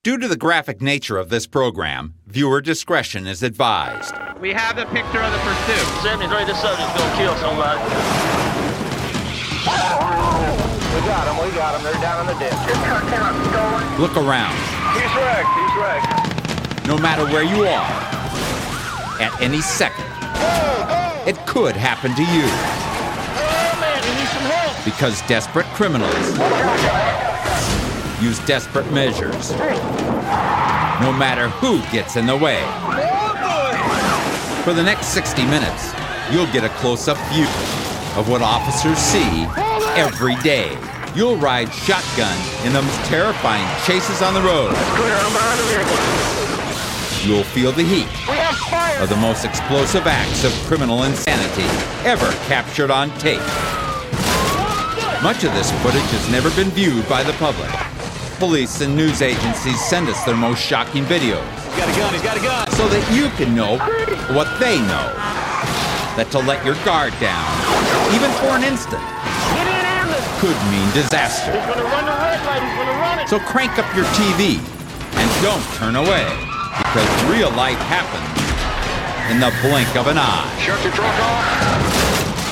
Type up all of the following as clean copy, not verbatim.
Due to the graphic nature of this program, viewer discretion is advised. We have the picture of the pursuit. Sammy's right, this subject's gonna kill somebody. We got him. They're down in the ditch. Look around. He's wrecked. No matter where you are, at any second, it could happen to you. Oh, man, he needs some help. Because desperate criminals use desperate measures. No matter who gets in the way. For the next 60 minutes, you'll get a close-up view of what officers see every day. You'll ride shotgun in the most terrifying chases on the road. You'll feel the heat of the most explosive acts of criminal insanity ever captured on tape. Much of this footage has never been viewed by the public. Police and news agencies send us their most shocking videos. He's got a gun. So that you can know what they know. That to let your guard down, even for an instant, could mean disaster. He's gonna run the red light, he's gonna run it. So crank up your TV and don't turn away, because real life happens in the blink of an eye. Shut your truck off.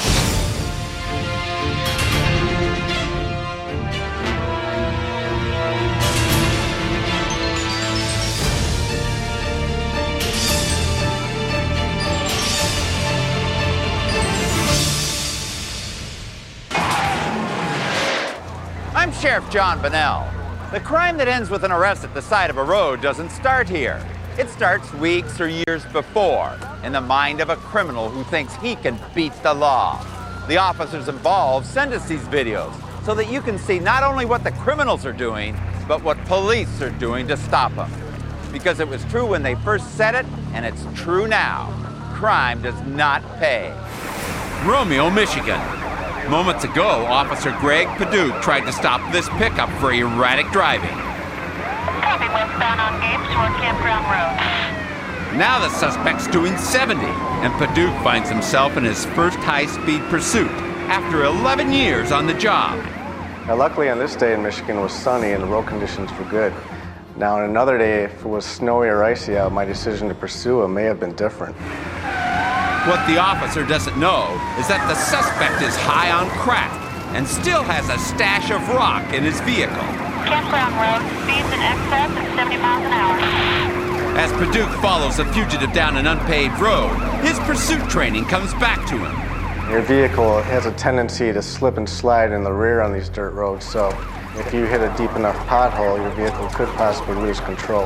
I'm Sheriff John Bonnell. The crime that ends with an arrest at the side of a road doesn't start here. It starts weeks or years before, in the mind of a criminal who thinks he can beat the law. The officers involved send us these videos so that you can see not only what the criminals are doing, but what police are doing to stop them. Because it was true when they first said it, and it's true now. Crime does not pay. Romeo, Michigan. Moments ago, Officer Greg Paduch tried to stop this pickup for erratic driving. Copy, westbound on Games toward Campground Road. Now the suspect's doing 70, and Paduch finds himself in his first high-speed pursuit after 11 years on the job. Now, luckily on this day in Michigan was sunny and the road conditions were good. Now, on another day, if it was snowy or icy out, my decision to pursue him may have been different. What the officer doesn't know is that the suspect is high on crack and still has a stash of rock in his vehicle. Campground Road, speeds in excess of 70 miles an hour. As Paduch follows the fugitive down an unpaved road, his pursuit training comes back to him. Your vehicle has a tendency to slip and slide in the rear on these dirt roads, so if you hit a deep enough pothole, your vehicle could possibly lose control.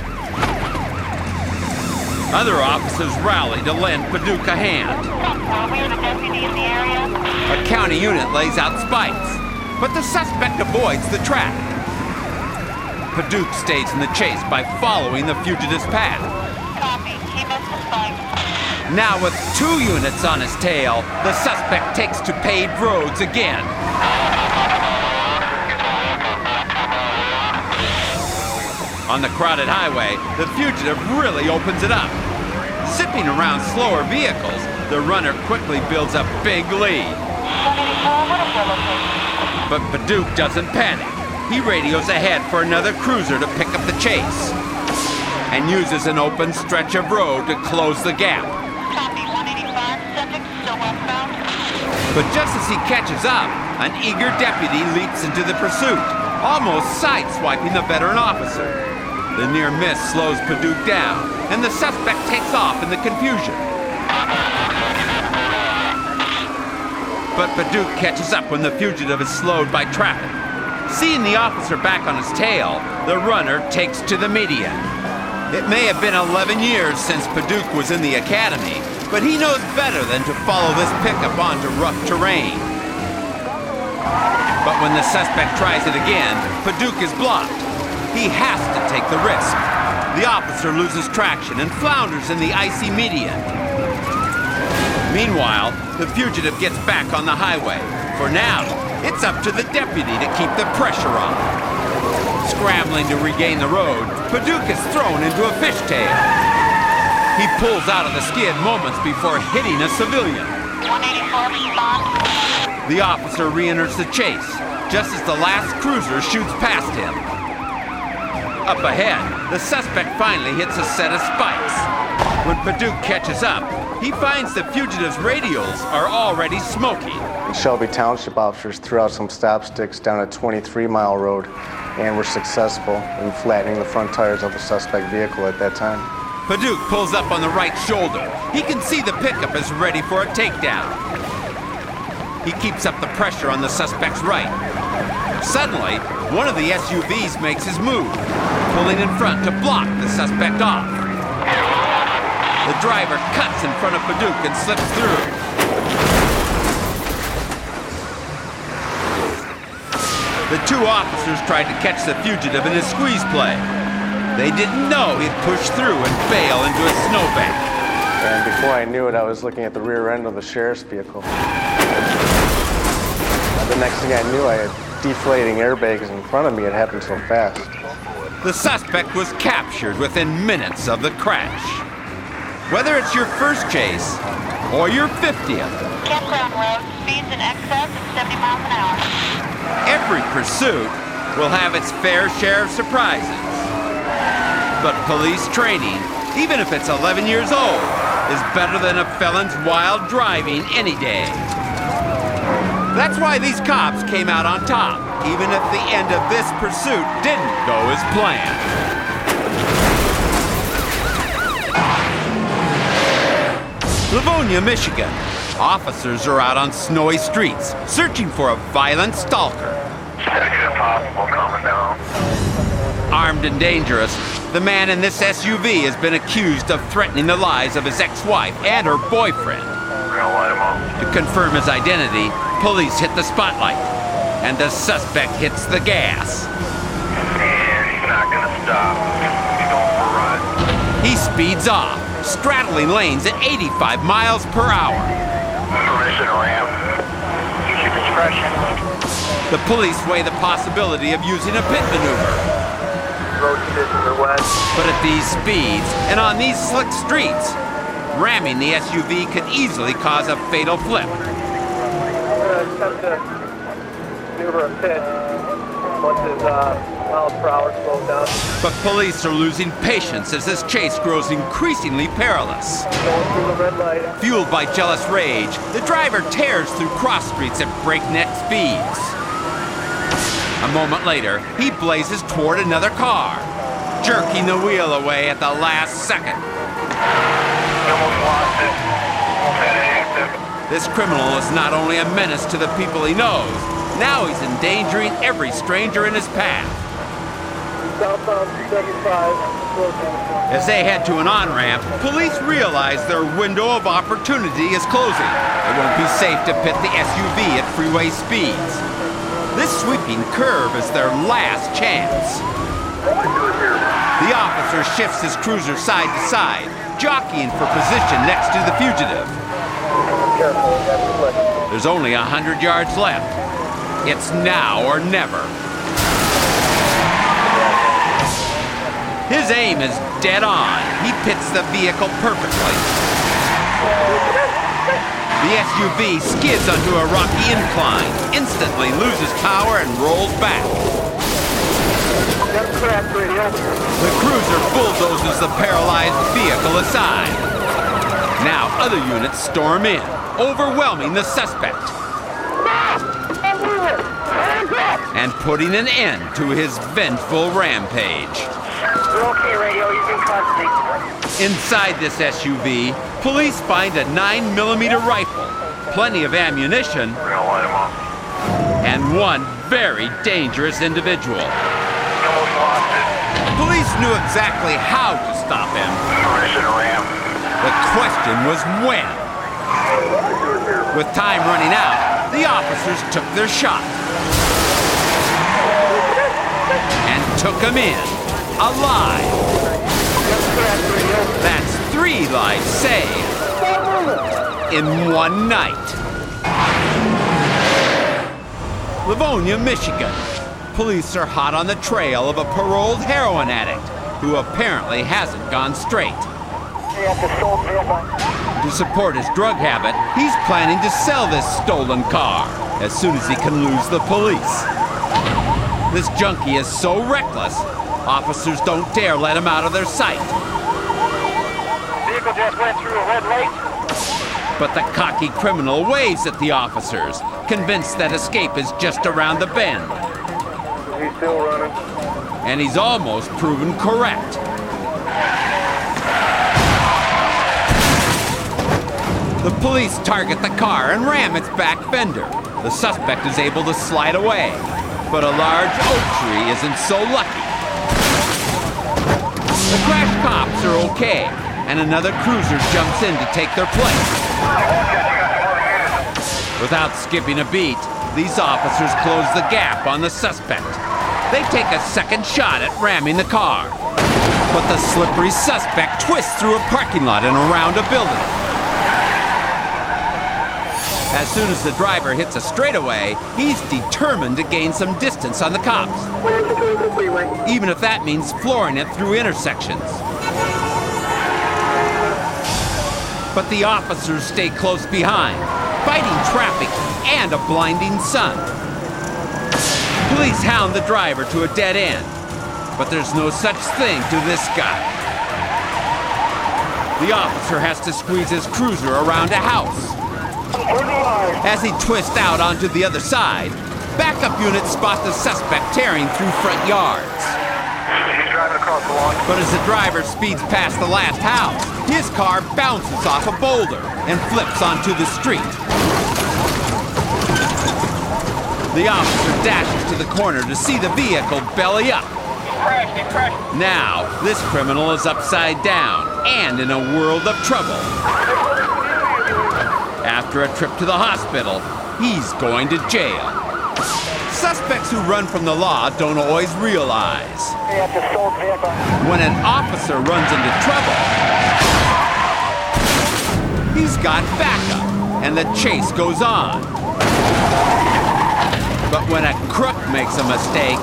Other officers rally to lend Paduch a hand. We have a deputy in the area. A county unit lays out spikes, but the suspect avoids the trap. Paduch stays in the chase by following the fugitive's path. Copy, he missed the spike. Now with 2 units on his tail, the suspect takes to paved roads again. On the crowded highway, the fugitive really opens it up. Zipping around slower vehicles, the runner quickly builds a big lead. But Paduch doesn't panic. He radios ahead for another cruiser to pick up the chase and uses an open stretch of road to close the gap. Copy, 185, subject still westbound. But just as he catches up, an eager deputy leaps into the pursuit, almost sideswiping the veteran officer. The near miss slows Paduch down, and the suspect takes off in the confusion. But Paduch catches up when the fugitive is slowed by traffic. Seeing the officer back on his tail, the runner takes to the median. It may have been 11 years since Paduch was in the academy, but he knows better than to follow this pickup onto rough terrain. But when the suspect tries it again, Paduch is blocked. He has to take the risk. The officer loses traction and flounders in the icy median. Meanwhile, the fugitive gets back on the highway. For now, it's up to the deputy to keep the pressure on. Scrambling to regain the road, Paduch is thrown into a fishtail. He pulls out of the skid moments before hitting a civilian. 184, respond. The officer re-enters the chase, just as the last cruiser shoots past him. Up ahead, the suspect finally hits a set of spikes. When Paduch catches up, he finds the fugitive's radials are already smoking. The Shelby Township officers threw out some stop sticks down a 23-mile road and were successful in flattening the front tires of the suspect vehicle at that time. Paduch pulls up on the right shoulder. He can see the pickup is ready for a takedown. He keeps up the pressure on the suspect's right. Suddenly, one of the SUVs makes his move, pulling in front to block the suspect off. The driver cuts in front of Paduch and slips through. The two officers tried to catch the fugitive in his squeeze play. They didn't know he'd push through and bail into a snowbank. And before I knew it, I was looking at the rear end of the sheriff's vehicle. The next thing I knew, I had deflating airbags in front of me. It happened so fast. The suspect was captured within minutes of the crash. Whether it's your first chase or your 50th, Campground Road, speeds in excess of 70 miles an hour. every pursuit will have its fair share of surprises. But police training, even if it's 11 years old, is better than a felon's wild driving any day. That's why these cops came out on top, even if the end of this pursuit didn't go as planned. Livonia, Michigan. Officers are out on snowy streets, searching for a violent stalker. Armed and dangerous, the man in this SUV has been accused of threatening the lives of his ex-wife and her boyfriend. To confirm his identity, police hit the spotlight, and the suspect hits the gas. He's not gonna stop. He's going for a ride. He speeds off, straddling lanes at 85 miles per hour. Permission ramp. Keep expression. The police weigh the possibility of using a pit maneuver. Road conditions are wet. But at these speeds and on these slick streets, ramming the SUV could easily cause a fatal flip. I'm gonna attempt to maneuver a pit once his miles per hour slows down. But police are losing patience as this chase grows increasingly perilous. Going through the red light. Fueled by jealous rage, the driver tears through cross streets at breakneck speeds. A moment later, he blazes toward another car, jerking the wheel away at the last second. Almost lost it. Almost had an accident. This criminal is not only a menace to the people he knows, now he's endangering every stranger in his path. Southbound 75. As they head to an on-ramp, police realize their window of opportunity is closing. It won't be safe to pit the SUV at freeway speeds. This sweeping curve is their last chance. The officer shifts his cruiser side to side, jockeying for position next to the fugitive. Careful, that's slick. There's only 100 yards left. It's now or never. His aim is dead on. He pits the vehicle perfectly. The SUV skids onto a rocky incline, instantly loses power and rolls back. The cruiser bulldozes the paralyzed vehicle aside. Now other units storm in, overwhelming the suspect and putting an end to his vengeful rampage. We're okay, radio. He's in custody. Inside this SUV, police find a 9mm rifle, plenty of ammunition, We're gonna light him up. and one very dangerous individual. Almost lost it. Police knew exactly how to stop him. Permission ramp. The question was when. With time running out, the officers took their shot and took him in, alive. That's 3 lives saved in one night. Livonia, Michigan. Police are hot on the trail of a paroled heroin addict who apparently hasn't gone straight. To support his drug habit, he's planning to sell this stolen car as soon as he can lose the police. This junkie is so reckless, Officers don't dare let him out of their sight. Vehicle just went through a red light. But the cocky criminal waves at the officers, convinced that escape is just around the bend. He's still running. And he's almost proven correct. The police target the car and ram its back fender. The suspect is able to slide away, but a large oak tree isn't so lucky. The crash cops are okay, and another cruiser jumps in to take their place. Without skipping a beat, these officers close the gap on the suspect. They take a second shot at ramming the car. But the slippery suspect twists through a parking lot and around a building. As soon as the driver hits a straightaway, he's determined to gain some distance on the cops. Even if that means flooring it through intersections. But the officers stay close behind, fighting traffic and a blinding sun. Police hound the driver to a dead end, but there's no such thing to this guy. The officer has to squeeze his cruiser around a house. As he twists out onto the other side, backup units spot the suspect tearing through front yards. He's driving across the lawn. But as the driver speeds past the last house, his car bounces off a boulder and flips onto the street. The officer dashes to the corner to see the vehicle belly up. He crashed. Now, this criminal is upside down and in a world of trouble. After a trip to the hospital, he's going to jail. Suspects who run from the law don't always realize when an officer runs into trouble, he's got backup and the chase goes on. But when a crook makes a mistake,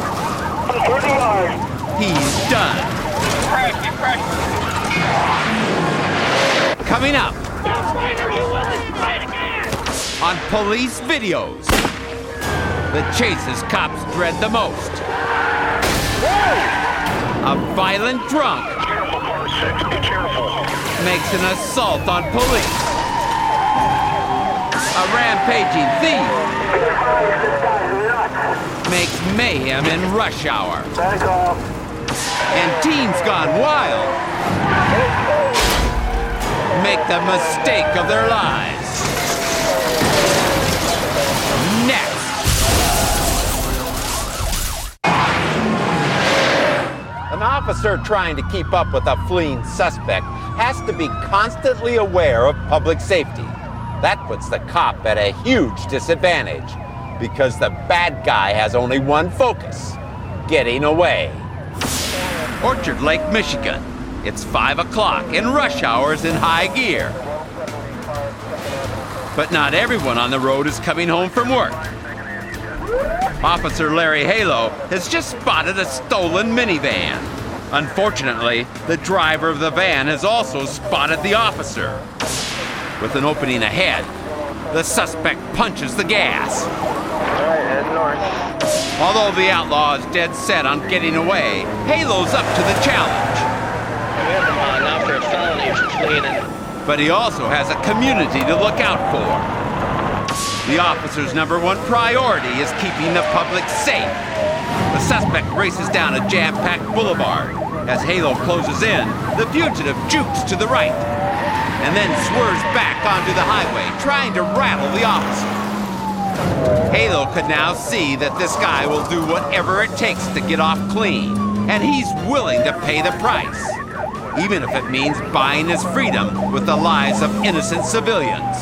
he's done. Coming up on police videos, the chases cops dread the most. A violent drunk makes an assault on police. A rampaging thief makes mayhem in rush hour. And teens gone wild make the mistake of their lives. Next. An officer trying to keep up with a fleeing suspect has to be constantly aware of public safety. That puts the cop at a huge disadvantage because the bad guy has only one focus: getting away. Orchard Lake, Michigan. It's 5 o'clock and rush hour is in high gear. But not everyone on the road is coming home from work. Officer Larry Halo has just spotted a stolen minivan. Unfortunately, the driver of the van has also spotted the officer. With an opening ahead, the suspect punches the gas. All right, head north. Although the outlaw is dead set on getting away, Halo's up to the challenge. Now for a felony for fleeing. But he also has a community to look out for. The officer's number one priority is keeping the public safe. The suspect races down a jam-packed boulevard. As Halo closes in, the fugitive jukes to the right and then swerves back onto the highway, trying to rattle the officer. Halo could now see that this guy will do whatever it takes to get off clean, and he's willing to pay the price, even if it means buying his freedom with the lives of innocent civilians.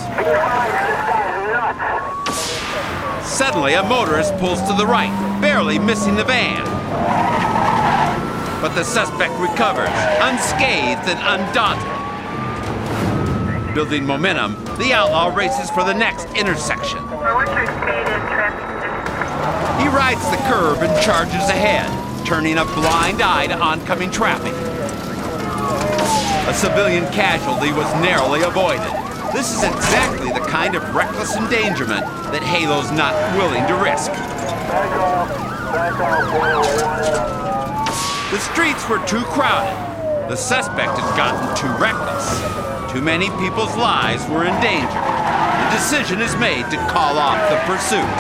Suddenly, a motorist pulls to the right, barely missing the van. But the suspect recovers, unscathed and undaunted. Building momentum, the outlaw races for the next intersection. He rides the curb and charges ahead, turning a blind eye to oncoming traffic. A civilian casualty was narrowly avoided. This is exactly the kind of reckless endangerment that Halo's not willing to risk. The streets were too crowded. The suspect had gotten too reckless. Too many people's lives were in danger. The decision is made to call off the pursuit.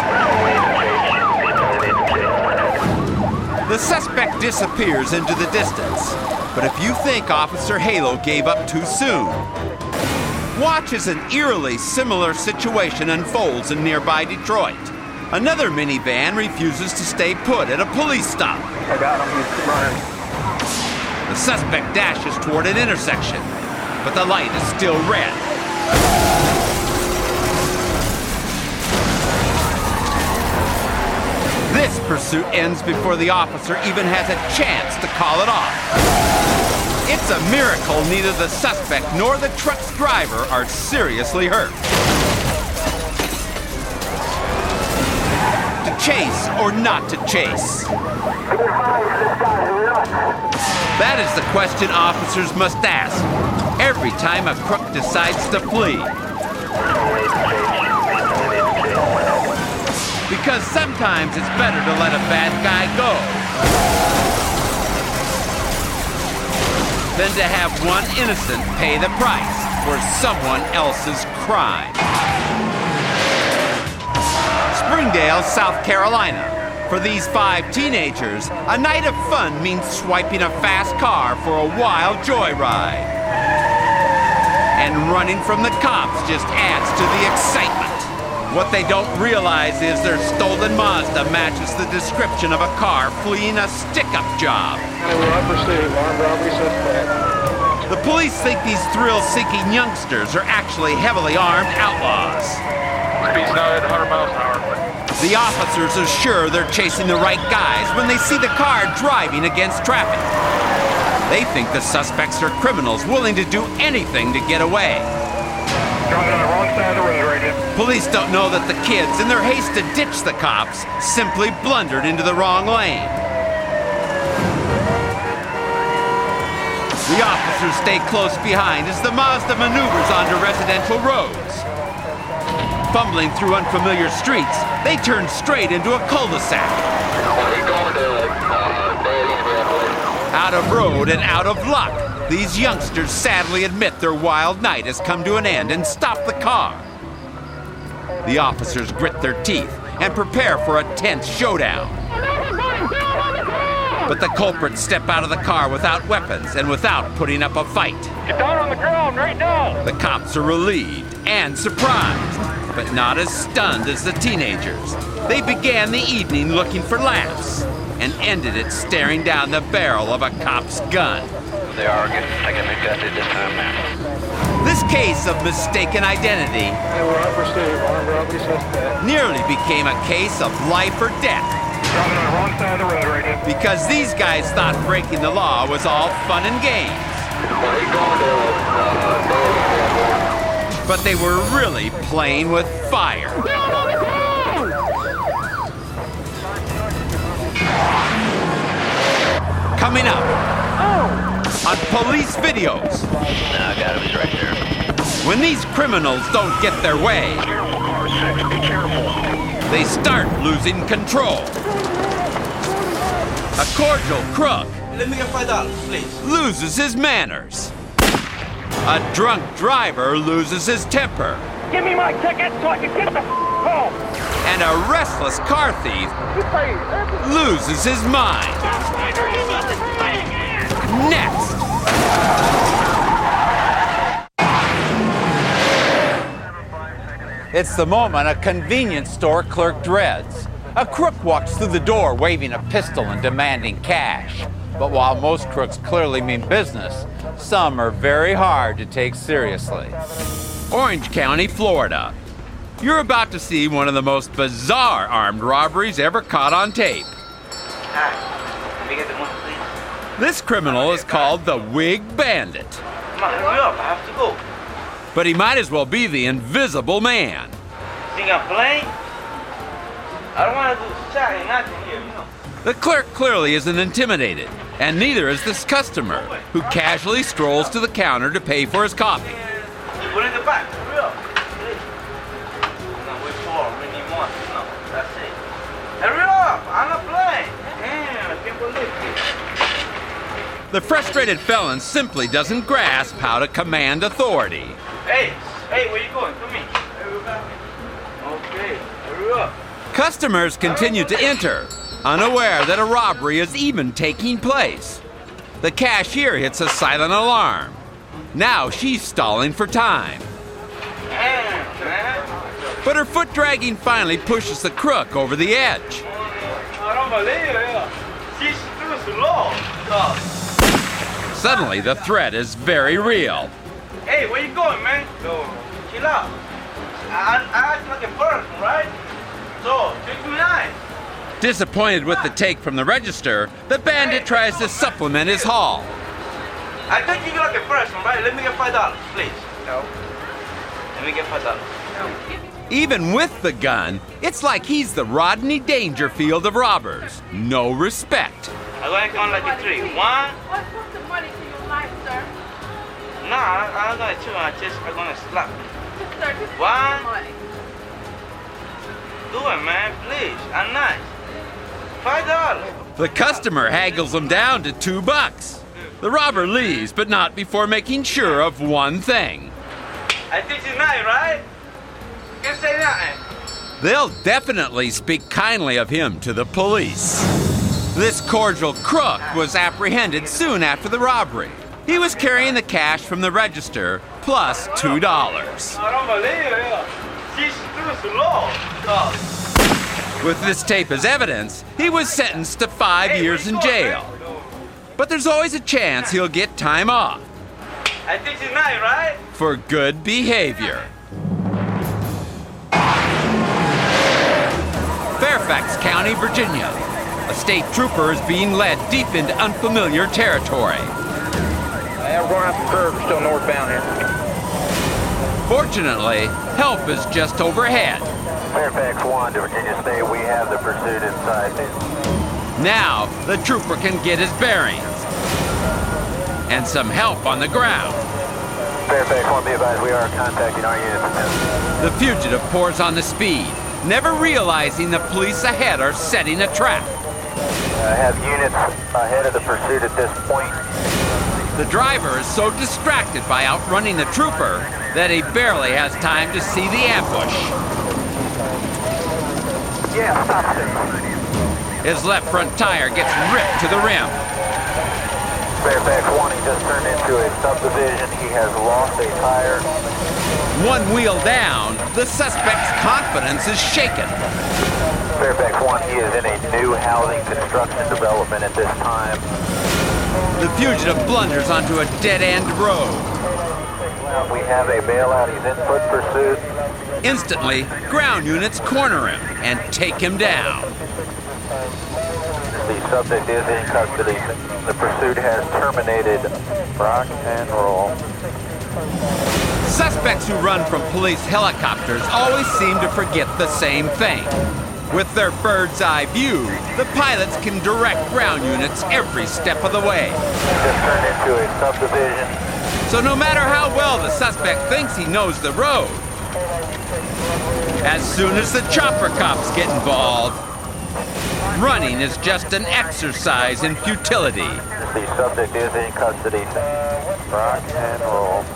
The suspect disappears into the distance. But if you think Officer Halo gave up too soon, watch as an eerily similar situation unfolds in nearby Detroit. Another minivan refuses to stay put at a police stop. I got him. He's running. The suspect dashes toward an intersection, but the light is still red. This pursuit ends before the officer even has a chance to call it off. It's a miracle neither the suspect nor the truck's driver are seriously hurt. To chase or not to chase? That is the question officers must ask every time a crook decides to flee. Because sometimes it's better to let a bad guy go than to have one innocent pay the price for someone else's crime. Springdale, South Carolina. For these 5 teenagers, a night of fun means swiping a fast car for a wild joyride. And running from the cops just adds to the excitement. What they don't realize is their stolen Mazda matches the description of a car fleeing a stick-up job. The police think these thrill-seeking youngsters are actually heavily armed outlaws. Speed's now at 100 miles an hour. The officers are sure they're chasing the right guys when they see the car driving against traffic. They think the suspects are criminals willing to do anything to get away. Driving on the wrong side of the road right now. Police don't know that the kids, in their haste to ditch the cops, simply blundered into the wrong lane. The officers stay close behind as the Mazda maneuvers onto residential roads. Fumbling through unfamiliar streets, they turn straight into a cul-de-sac. Out of road and out of luck, these youngsters sadly admit their wild night has come to an end and stop the car. The officers grit their teeth and prepare for a tense showdown. But the culprits step out of the car without weapons and without putting up a fight. Get down on the ground right now. The cops are relieved and surprised, but not as stunned as the teenagers. They began the evening looking for laughs and ended it staring down the barrel of a cop's gun. They are getting second detected this time now. This case of mistaken identity nearly became a case of life or death. Driving on the wrong side of the road right now. Because these guys thought breaking the law was all fun and games. But they were really playing with fire. Coming up on police videos. Now I got him, he's right there. When these criminals don't get their way, they start losing control. A cordial crook Let me get $5, please. loses his manners. A drunk driver loses his temper. Give me my ticket so I can get the home. And a restless car thief loses his mind. Next. It's the moment a convenience store clerk dreads. A crook walks through the door waving a pistol and demanding cash. But while most crooks clearly mean business, some are very hard to take seriously. Orange County, Florida. You're about to see one of the most bizarre armed robberies ever caught on tape. Let me get the money, please. This criminal is called the Wig Bandit. Come on, hurry up. I have to go. But he might as well be the Invisible Man. Think I'm playing? I don't want to do shot and nothing here, you know. The clerk clearly isn't intimidated, and neither is this customer, who casually strolls to the counter to pay for his coffee. Put it in the back. Hurry up. No, wait for when you want. No, that's it. Hurry up. I'm not playing. Damn, I can't believe it. The frustrated felon simply doesn't grasp how to command authority. Hey, where you going? Come here. Okay, hurry up. Customers continue to enter, unaware that a robbery is even taking place. The cashier hits a silent alarm. Now she's stalling for time. But her foot dragging finally pushes the crook over the edge. I don't believe it. She's too slow. Suddenly, the threat is very real. Hey, where you going, man? No, chill out. I act like a person, right? So, 59. Disappointed with the take from the register, the bandit tries to supplement his haul. I think you like a person, right? Let me get $5, please. No. Let me get $5. No. Even with the gun, it's like he's the Rodney Dangerfield of robbers. No respect. I'm going to count like a 3. 1. What's the money to your life, sir? No, I'm going to 2. I'm going to slap. Sir, just 1. money. Do it, man, please. I'm nice. $5. The customer haggles him down to $2. The robber leaves, but not before making sure of one thing. I think it's nice, right? You can say nothing. They'll definitely speak kindly of him to the police. This cordial crook was apprehended soon after the robbery. He was carrying the cash from the register plus $2. I don't believe it. She's too slow. With this tape as evidence, he was sentenced to 5 years in jail. But there's always a chance he'll get time off I think it's nice, right? for good behavior. Fairfax County, Virginia. A state trooper is being led deep into unfamiliar territory. We're going off the curb, still northbound here. Fortunately, help is just overhead. Fairfax 1 to Virginia State, we have the pursuit inside. Now, the trooper can get his bearings. And some help on the ground. Fairfax 1, be advised, we are contacting our unit. The fugitive pours on the speed, never realizing the police ahead are setting a trap. Have units ahead of the pursuit at this point. The driver is so distracted by outrunning the trooper that he barely has time to see the ambush. Yeah, stop it. His left front tire gets ripped to the rim. Fairfax 1, he just turned into a subdivision. He has lost a tire. One wheel down, the suspect's confidence is shaken. Fairfax 1, he is in a new housing construction development at this time. The fugitive blunders onto a dead-end road. We have a bailout. He's in foot pursuit. Instantly, ground units corner him and take him down. The subject is in custody. The pursuit has terminated. Rock and roll. Suspects who run from police helicopters always seem to forget the same thing. With their bird's eye view, the pilots can direct ground units every step of the way. Just turned into a subdivision. So no matter how well the suspect thinks he knows the road, as soon as the chopper cops get involved, running is just an exercise in futility. The subject is in custody. Rock and roll.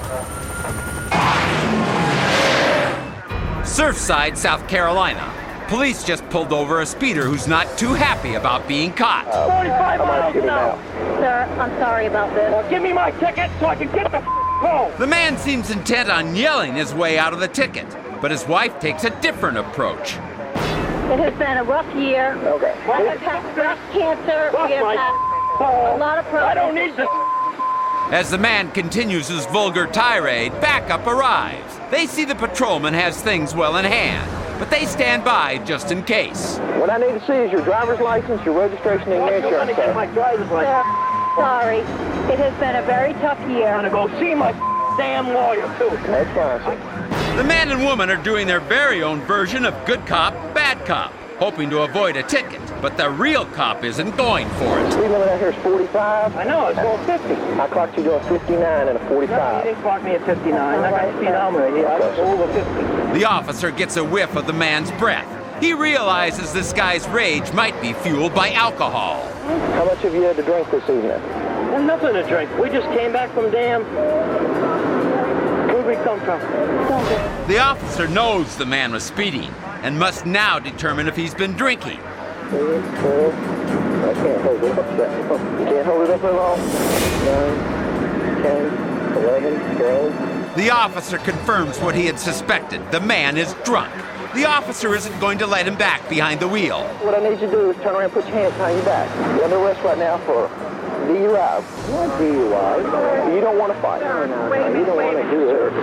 Surfside, South Carolina. Police just pulled over a speeder who's not too happy about being caught. 45 miles an hour. Sir, I'm sorry about this. Give me my ticket so I can get the home. The man seems intent on yelling his way out of the ticket, but his wife takes a different approach. It has been a rough year. Okay. We have had breast cancer. We have had a lot of problems. I don't need this. As the man continues his vulgar tirade, backup arrives. They see the patrolman has things well in hand, but they stand by just in case. What I need to see is your driver's license, your registration, and your insurance. Get my driver's license. Sir, sorry. It has been a very tough year. I'm gonna go see my damn lawyer too. That's fine. The man and woman are doing their very own version of good cop, bad cop, hoping to avoid a ticket, but the real cop isn't going for it. Speed limit out here is 45. I know, it's going 50. I clocked you doing 59 and a 45. No, you didn't clock me at 59. I got speed armor. Yeah, I was over 50. The officer gets a whiff of the man's breath. He realizes this guy's rage might be fueled by alcohol. How much have you had to drink this evening? There's nothing to drink. We just came back from dam. Where'd we come from? The officer knows the man was speeding and must now determine if he's been drinking. 3, 4. I can't hold it up that. You can't hold it up at all? 9, 10, 11, 12. The officer confirms what he had suspected. The man is drunk. The officer isn't going to let him back behind the wheel. What I need you to do is turn around and put your hands behind your back. You're under arrest right now for DUI. What DUI? You don't want to fight. You don't want to do it.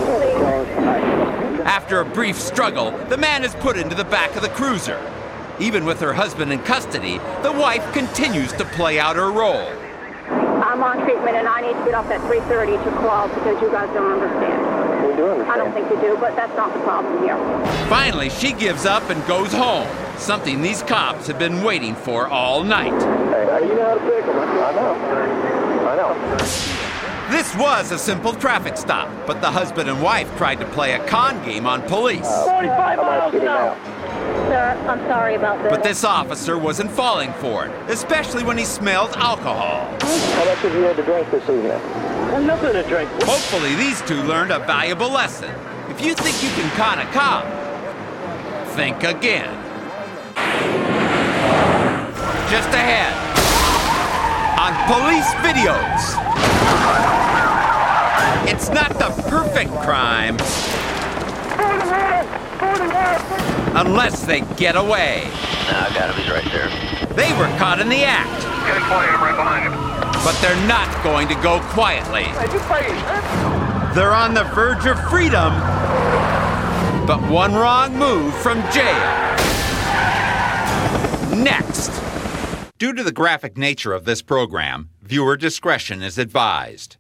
Sir, After a brief struggle, the man is put into the back of the cruiser. Even with her husband in custody, the wife continues to play out her role. I'm on treatment and I need to get off at 3:30 to call because you guys don't understand. We do understand. I don't think you do, but that's not the problem here. Finally, she gives up and goes home, something these cops have been waiting for all night. Hey, you know how to pick them. I know. This was a simple traffic stop, but the husband and wife tried to play a con game on police. 45 miles an hour. Sir, I'm sorry about this. But this officer wasn't falling for it, especially when he smelled alcohol. How much have you had to drink this evening? There's nothing to drink. Hopefully these two learned a valuable lesson. If you think you can con a cop, think again. Just ahead on Police Videos. It's not the perfect crime unless they get away. I got him. He's right there. They were caught in the act. Get quiet, I'm right behind him. But they're not going to go quietly. They're on the verge of freedom, but one wrong move from jail. Next. Due to the graphic nature of this program, viewer discretion is advised.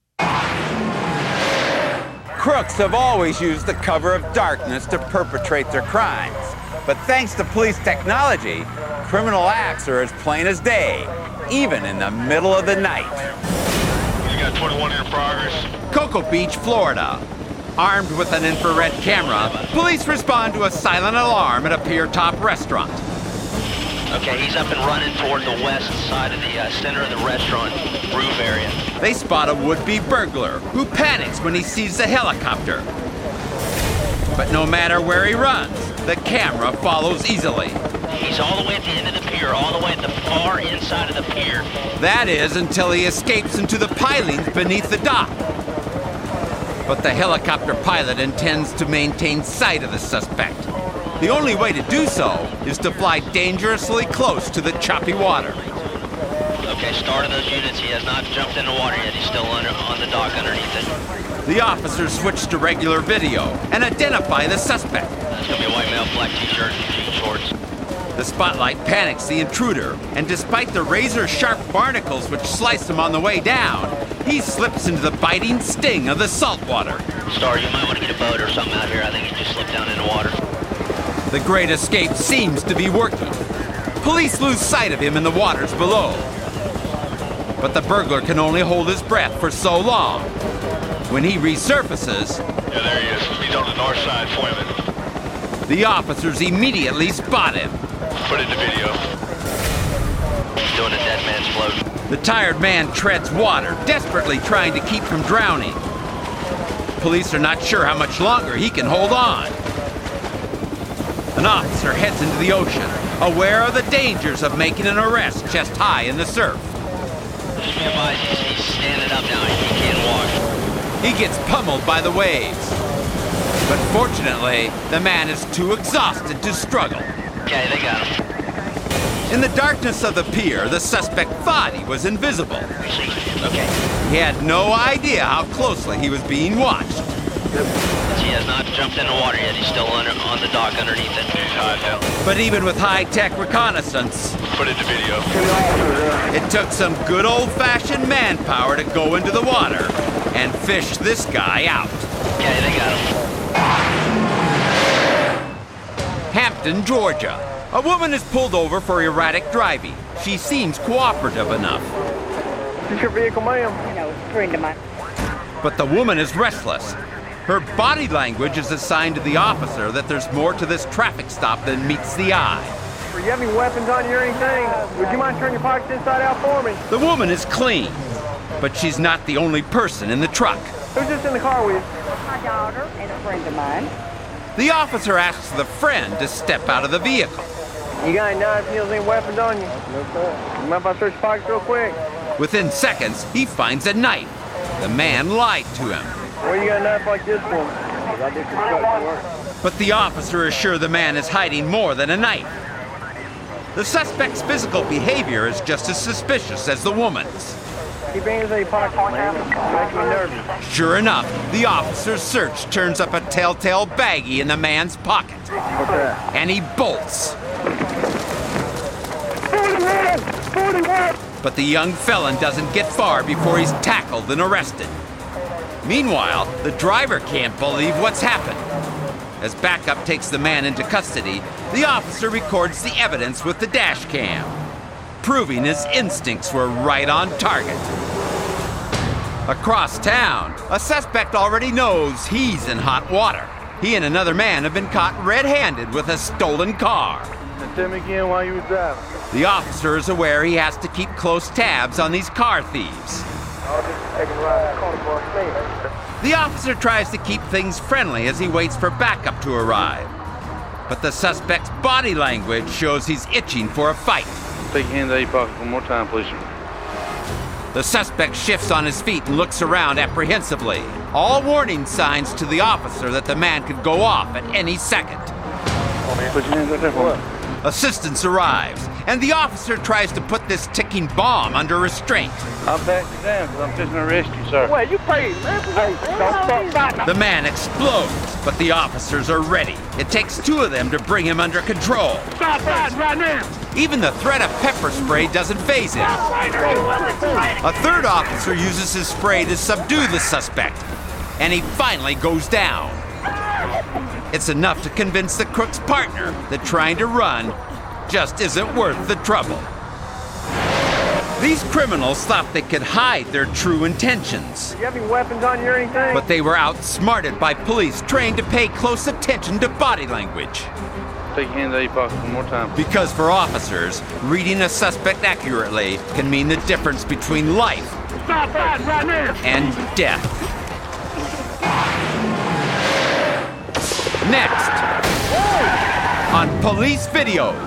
Crooks have always used the cover of darkness to perpetrate their crimes. But thanks to police technology, criminal acts are as plain as day, even in the middle of the night. You got 21 in progress. Cocoa Beach, Florida. Armed with an infrared camera, police respond to a silent alarm at a pier top restaurant. Okay, he's up and running toward the west side of the center of the restaurant roof area. They spot a would-be burglar who panics when he sees the helicopter. But no matter where he runs, the camera follows easily. He's all the way at the end of the pier, all the way at the far inside of the pier. That is until he escapes into the pilings beneath the dock. But the helicopter pilot intends to maintain sight of the suspect. The only way to do so is to fly dangerously close to the choppy water. Okay, start of those units. He has not jumped in the water yet. He's still on the dock underneath it. The officers switch to regular video and identify the suspect. That's going to be a white male, black t-shirt and jean shorts. The spotlight panics the intruder, and despite the razor-sharp barnacles which slice him on the way down, he slips into the biting sting of the salt water. Star, you might want to get a boat or something out here. I think he just slipped down in the water. The great escape seems to be working. Police lose sight of him in the waters below. But the burglar can only hold his breath for so long. When he resurfaces, Yeah, there he is. He's on the north side swimming. the officers immediately spot him. Put it in the video. He's doing a dead man's float. The tired man treads water, desperately trying to keep from drowning. Police are not sure how much longer he can hold on. An officer heads into the ocean, aware of the dangers of making an arrest chest high in the surf. Just be advised, he's standing up now. He can't walk. He gets pummeled by the waves. But fortunately, the man is too exhausted to struggle. Okay, they got him. In the darkness of the pier, the suspect thought he was invisible. Okay. He had no idea how closely he was being watched. He has not jumped in the water yet. He's still on the dock underneath it. He's hot hell. But even with high-tech reconnaissance, Put it in the video. it took some good old-fashioned manpower to go into the water and fish this guy out. Okay, they got him. Hampton, Georgia. A woman is pulled over for erratic driving. She seems cooperative enough. Is this your vehicle, ma'am? No, it's a friend of mine. But the woman is restless. Her body language is a sign to the officer that there's more to this traffic stop than meets the eye. Do you have any weapons on you or anything? Would you mind turning your pockets inside out for me? The woman is clean, but she's not the only person in the truck. Who's this in the car with? My daughter and a friend of mine. The officer asks the friend to step out of the vehicle. You got any knives, needles, any weapons on you? No, sir. You mind if I search your pockets real quick? Within seconds, he finds a knife. The man lied to him. Where you got a knife like this for? I did construction work. But the officer is sure the man is hiding more than a knife. The suspect's physical behavior is just as suspicious as the woman's. Keep your hands in your pockets, man. You're making me nervous. Sure enough, the officer's search turns up a telltale baggie in the man's pocket. What's that? And he bolts. 41! But the young felon doesn't get far before he's tackled and arrested. Meanwhile, the driver can't believe what's happened. As backup takes the man into custody, the officer records the evidence with the dash cam, proving his instincts were right on target. Across town, a suspect already knows he's in hot water. He and another man have been caught red-handed with a stolen car. And tell me again why you was driving. The officer is aware he has to keep close tabs on these car thieves. I'll just take a ride in the car for a The officer tries to keep things friendly as he waits for backup to arrive. But the suspect's body language shows he's itching for a fight. Take your hands out of your pocket one more time, please. The suspect shifts on his feet and looks around apprehensively. All warning signs to the officer that the man could go off at any second. Put your hands out there for me. Assistance arrives, and the officer tries to put this ticking bomb under restraint. I'm backing you down because I'm fixing to arrest you, sir. Well, you paid, man. Hey, don't stop. The man explodes, but the officers are ready. It takes two of them to bring him under control. Stop that right now. Even the threat of pepper spray doesn't faze him. A third officer uses his spray to subdue the suspect, and he finally goes down. It's enough to convince the crook's partner that trying to run just isn't worth the trouble. These criminals thought they could hide their true intentions. Do you have any weapons on you or anything? But they were outsmarted by police trained to pay close attention to body language. Take your hands out of your pocket one more time. Because for officers, reading a suspect accurately can mean the difference between life Stop that right now. and death. Next, on police videos,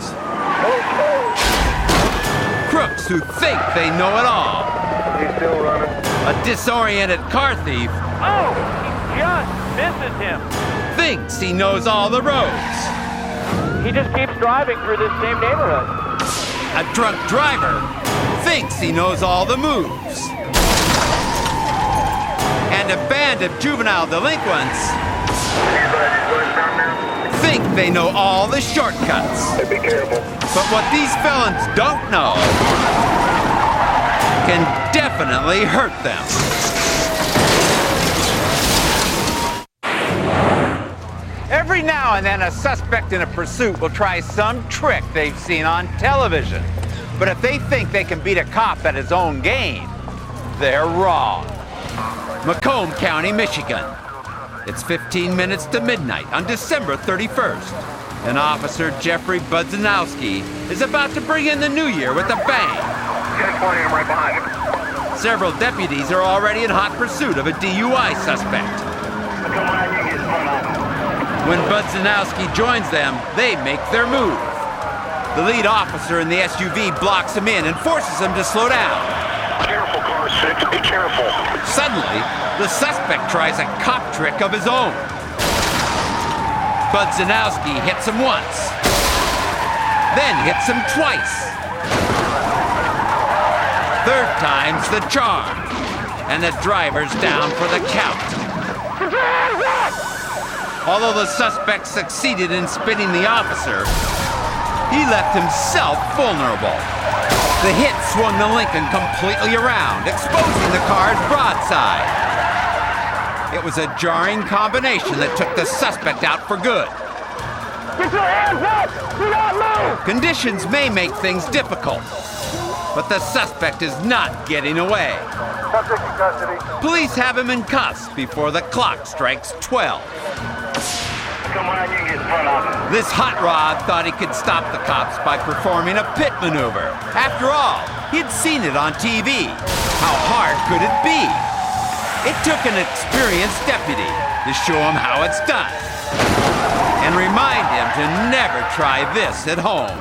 crooks who think they know it all. He's still running. A disoriented car thief Oh, he just misses him. thinks he knows all the roads. He just keeps driving through this same neighborhood. A drunk driver thinks he knows all the moves. And a band of juvenile delinquents think they know all the shortcuts. Hey, be careful. But what these felons don't know can definitely hurt them. Every now and then, a suspect in a pursuit will try some trick they've seen on television. But if they think they can beat a cop at his own game, they're wrong. Macomb County, Michigan. It's 15 minutes to midnight on December 31st. And Officer Jeffrey Budzanowski is about to bring in the new year with a bang. 1020, I'm right behind him. Several deputies are already in hot pursuit of a DUI suspect. When Budzanowski joins them, they make their move. The lead officer in the SUV blocks him in and forces him to slow down. Careful, car 6, be careful. Suddenly, the suspect tries a cop trick of his own. Budzanowski hits him once, then hits him twice. Third time's the charm, and the driver's down for the count. Although the suspect succeeded in spinning the officer, he left himself vulnerable. The hit swung the Lincoln completely around, exposing the car's broadside. It was a jarring combination that took the suspect out for good. Get your hands up! Do not move! Conditions may make things difficult, but the suspect is not getting away. Subject in custody. Police have him in cuffs before the clock strikes 12. come around, you can get in front of him. This hot rod thought he could stop the cops by performing a pit maneuver. After all, he'd seen it on TV. How hard could it be? It took an experienced deputy to show him how it's done and remind him to never try this at home.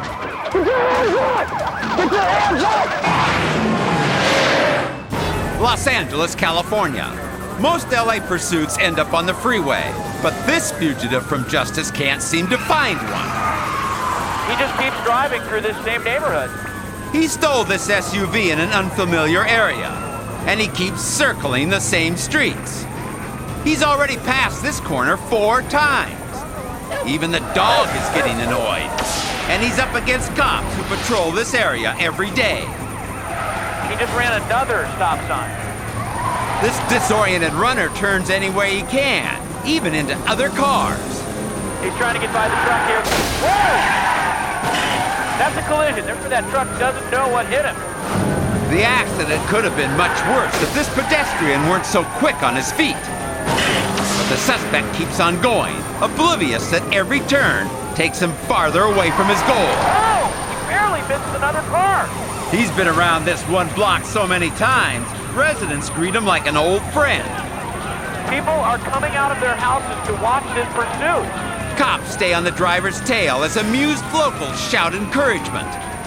Los Angeles, California. Most LA pursuits end up on the freeway, but this fugitive from justice can't seem to find one. He just keeps driving through this same neighborhood. He stole this SUV in an unfamiliar area, and he keeps circling the same streets. He's already passed this corner 4 times. Even the dog is getting annoyed, and he's up against cops who patrol this area every day. He just ran another stop sign. This disoriented runner turns any way he can, even into other cars. He's trying to get by the truck here. Whoa! That's a collision. Therefore, that truck doesn't know what hit him. The accident could have been much worse if this pedestrian weren't so quick on his feet. But the suspect keeps on going, oblivious that every turn takes him farther away from his goal. Oh! He barely misses another car. He's been around this one block so many times, residents greet him like an old friend. People are coming out of their houses to watch this pursuit. Cops stay on the driver's tail as amused locals shout encouragement.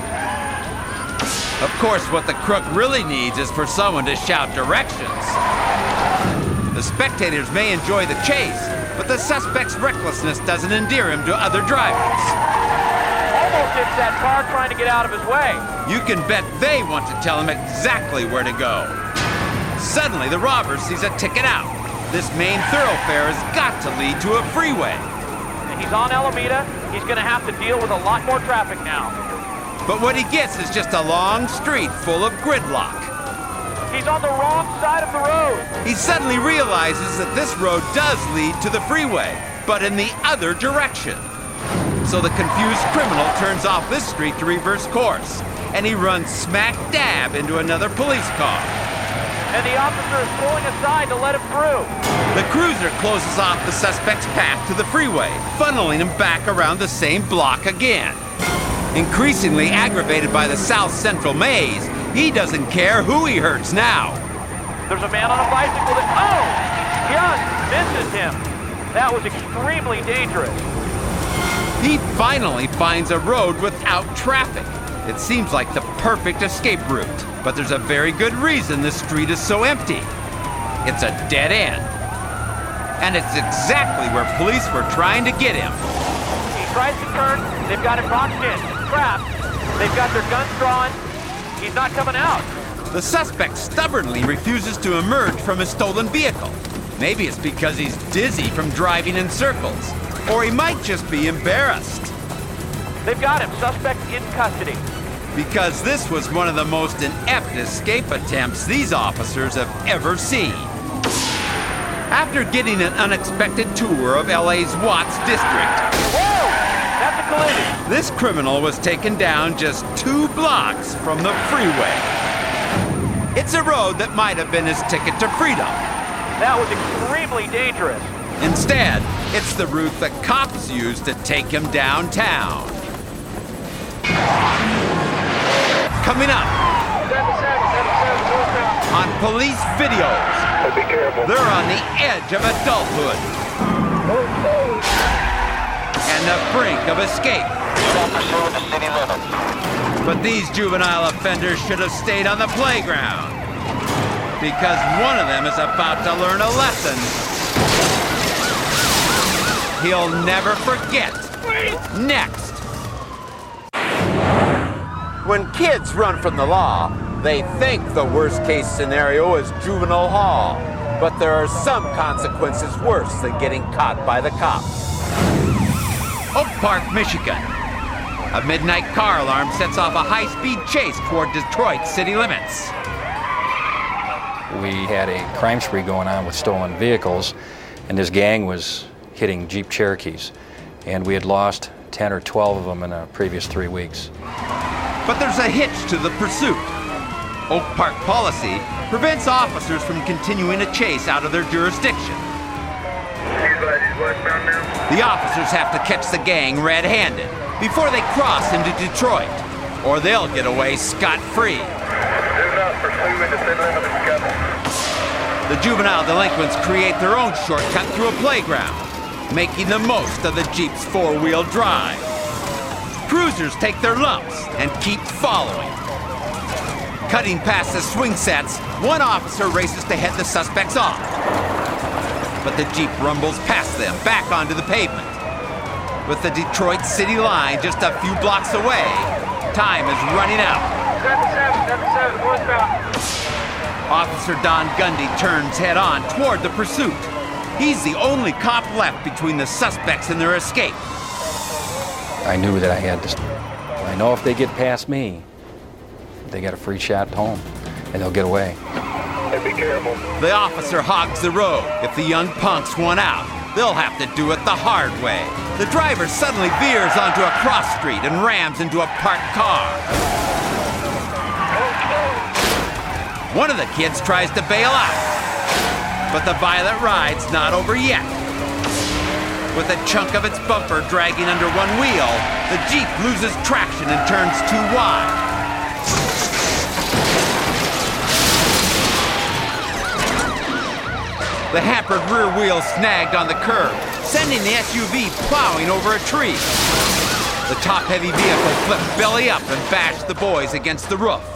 Of course, what the crook really needs is for someone to shout directions. The spectators may enjoy the chase, but the suspect's recklessness doesn't endear him to other drivers. Almost hits that car trying to get out of his way. You can bet they want to tell him exactly where to go. Suddenly, the robber sees a ticket out. This main thoroughfare has got to lead to a freeway. And he's on Alameda. He's going to have to deal with a lot more traffic now. But what he gets is just a long street full of gridlock. He's on the wrong side of the road. He suddenly realizes that this road does lead to the freeway, but in the other direction. So the confused criminal turns off this street to reverse course, and he runs smack dab into another police car. And the officer is pulling aside to let him through. The cruiser closes off the suspect's path to the freeway, funneling him back around the same block again. Increasingly aggravated by the South Central maze, he doesn't care who he hurts now. There's a man on a bicycle that, just misses him. That was extremely dangerous. He finally finds a road without traffic. It seems like the perfect escape route, but there's a very good reason this street is so empty. It's a dead end. And it's exactly where police were trying to get him. He tries to turn, they've got him boxed in, trapped. They've got their guns drawn. He's not coming out. The suspect stubbornly refuses to emerge from his stolen vehicle. Maybe it's because he's dizzy from driving in circles, or he might just be embarrassed. They've got him, suspect in custody. Because this was one of the most inept escape attempts these officers have ever seen. After getting an unexpected tour of LA's Watts district, Whoa! That's a collision. this criminal was taken down just 2 blocks from the freeway. It's a road that might have been his ticket to freedom. That was extremely dangerous. Instead, it's the route the cops used to take him downtown. Coming up on police videos, Be careful. they're on the edge of adulthood and the brink of escape. Stop pursuing the city limits. But these juvenile offenders should have stayed on the playground, because one of them is about to learn a lesson he'll never forget. Next. When kids run from the law, they think the worst-case scenario is juvenile hall. But there are some consequences worse than getting caught by the cops. Oak Park, Michigan. A midnight car alarm sets off a high-speed chase toward Detroit city limits. We had a crime spree going on with stolen vehicles, and this gang was hitting Jeep Cherokees. And we had lost 10 or 12 of them in the previous 3 weeks. But there's a hitch to the pursuit. Oak Park policy prevents officers from continuing a chase out of their jurisdiction. He's westbound now. The officers have to catch the gang red-handed before they cross into Detroit, or they'll get away scot-free. The juvenile delinquents create their own shortcut through a playground, making the most of the Jeep's four-wheel drive. Cruisers take their lumps and keep following. Cutting past the swing sets, one officer races to head the suspects off. But the Jeep rumbles past them, back onto the pavement. With the Detroit City line just a few blocks away, time is running out. 77, northbound. Officer Don Gundy turns head-on toward the pursuit. He's the only cop left between the suspects and their escape. I knew that I had to. I know if they get past me, they got a free shot home, and they'll get away. Hey, be careful. The officer hogs the road. If the young punks want out, they'll have to do it the hard way. The driver suddenly veers onto a cross street and rams into a parked car. One of the kids tries to bail out, but the violent ride's not over yet. With a chunk of its bumper dragging under one wheel, the Jeep loses traction and turns too wide. The hampered rear wheel snagged on the curb, sending the SUV plowing over a tree. The top-heavy vehicle flipped belly up and bashed the boys against the roof.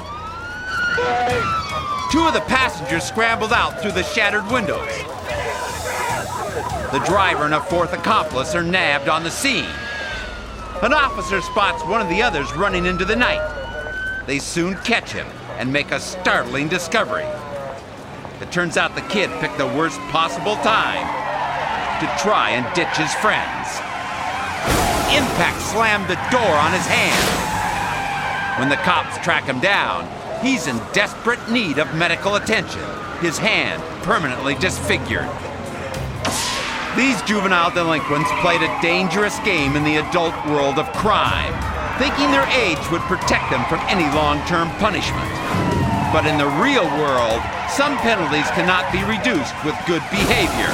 Two of the passengers scrambled out through the shattered windows. The driver and a fourth accomplice are nabbed on the scene. An officer spots one of the others running into the night. They soon catch him and make a startling discovery. It turns out the kid picked the worst possible time to try and ditch his friends. Impact slammed the door on his hand. When the cops track him down, he's in desperate need of medical attention, his hand permanently disfigured. These juvenile delinquents played a dangerous game in the adult world of crime, thinking their age would protect them from any long-term punishment. But in the real world, some penalties cannot be reduced with good behavior.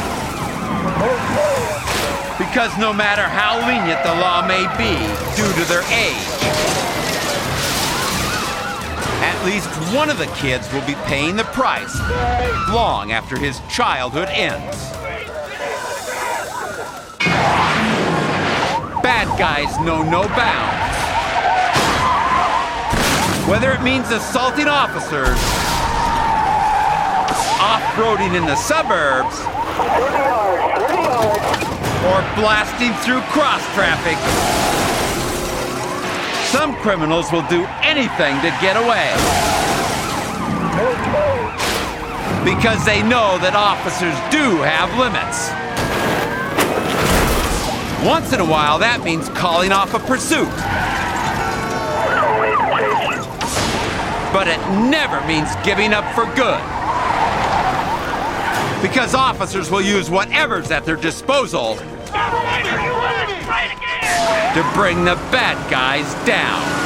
Because no matter how lenient the law may be due to their age, at least one of the kids will be paying the price long after his childhood ends. Bad guys know no bounds. Whether it means assaulting officers, off-roading in the suburbs, or blasting through cross traffic, some criminals will do anything to get away. Because they know that officers do have limits. Once in a while, that means calling off a pursuit. But it never means giving up for good. Because officers will use whatever's at their disposal to bring the bad guys down.